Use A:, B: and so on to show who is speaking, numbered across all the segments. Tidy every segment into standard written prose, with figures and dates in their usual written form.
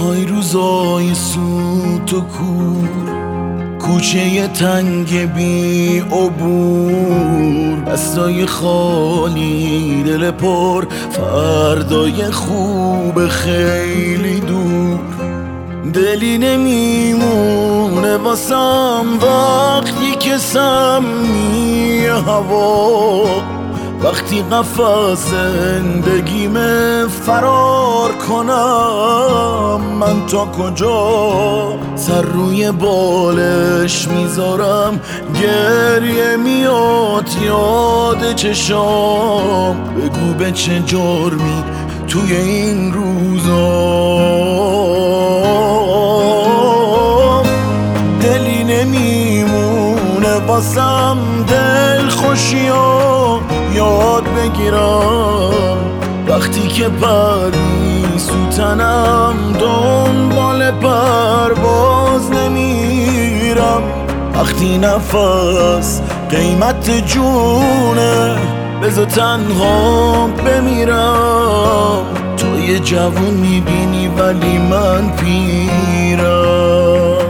A: های روزای سوت و کور، کوچه تنگ بی عبور، دستای خالی دل پر، فردای خوب خیلی دور. دلی نمیمونه واسم وقتی که سمی هوا، وقتی قفس زندگیم فرار کنم. من تا کجا سر روی بالش میذارم، گریه میاد یاد چشام. بگو به چه جرمی توی این روزا دلی نمیمونه واسم دل خوشیو یاد بگیرم. وقتی که پری سوتنم دنبال پرواز نمیرم. وقتی نفس قیمت جونه بذار تنها بمیرم. تو یه جوون میبینی ولی من پیرم.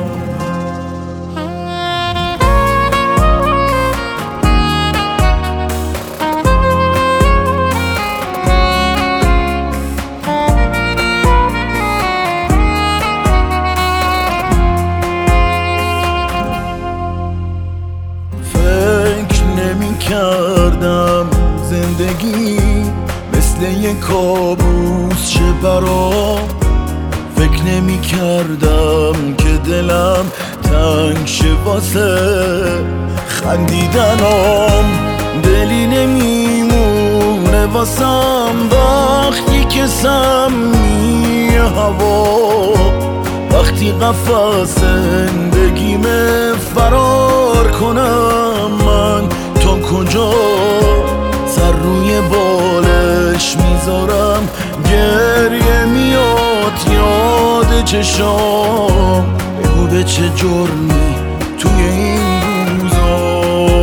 A: کردم زندگی مثل یک کابوس شه برام. فکر نمی کردم که دلم تنگ شه واسه خندیدنم. دلی نمیمونه واسم وقتی که سمی هوا، وقتی قفس زندگیم فرار کنم. من تا کجا سر روی بالش میذارم، گریه میاد یاد چشام. بگو به چه جرمی توی این روزا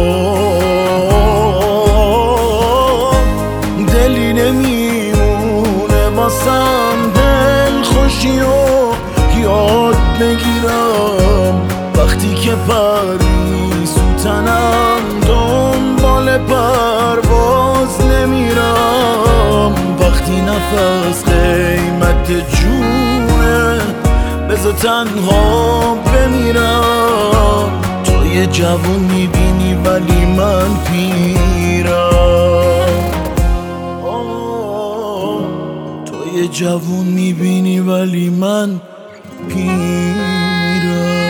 A: دلی نمیمونه واسم دل خوشیو یاد بگیرم. وقتی که پری سوتنم دنبال پرواز نمیرم. وقتی نفس قیمت جونه بذار تنها بمیرم. تو یه جوون میبینی ولی من پیرم. تو یه جوون میبینی ولی من پیرم.